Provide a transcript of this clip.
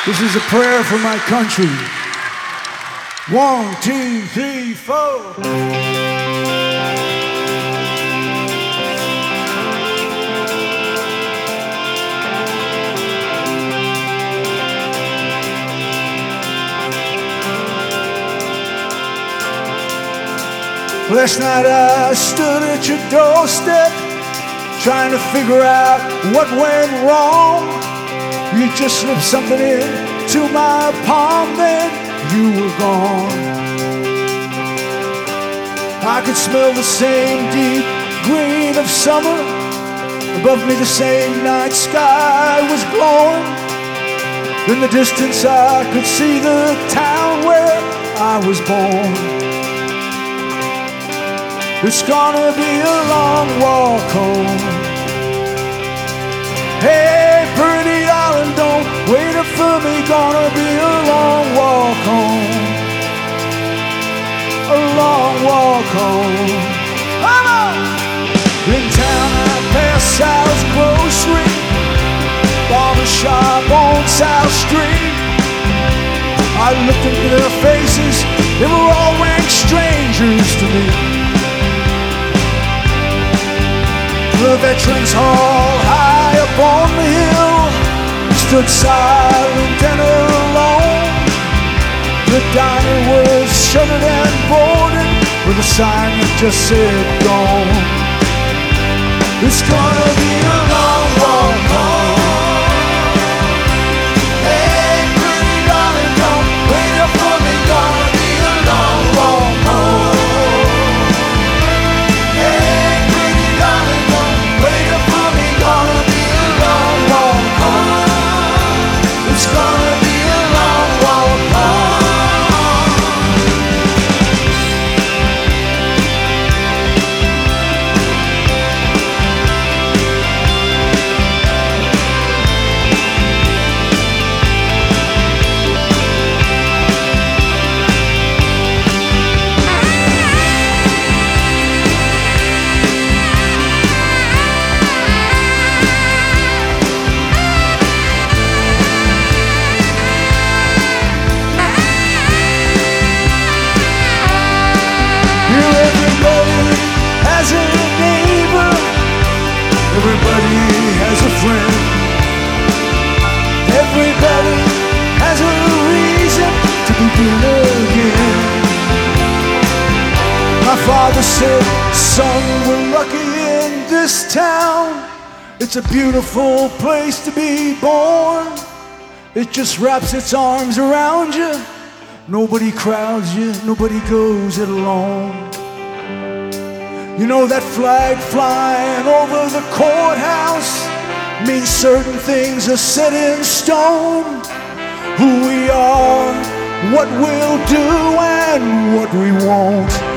This is a prayer for my country. 1, 2, 3, 4. Last night I stood at your doorstep, trying to figure out what went wrong. You just slipped something into my palm, then you were gone. I could smell the same deep green of summer. Above me the same night sky was glowing. In the distance I could see the town where I was born. It's gonna be a long walk home. Hey, pretty darling, don't wait up for me. Gonna be a long walk home. A long walk home. Come on! In town I passed Sal's Grocery, barber shop on South Street. I looked into their faces, they were all rank strangers to me. The Veterans Hall high up on the hill stood silent and alone. The diner was shuttered and boarded with a sign that just said gone. It's gonna be a long walk home. Hey, pretty darling, don't wait up for me. Gonna be a long walk home. Everybody has a friend. Everybody has a reason to begin again. My father said, son, we're lucky in this town. It's a beautiful place to be born. It just wraps its arms around you. Nobody crowds you, nobody goes it alone. You know that flag flying over the courthouse means certain things are set in stone. Who we are, what we'll do, and what we won't.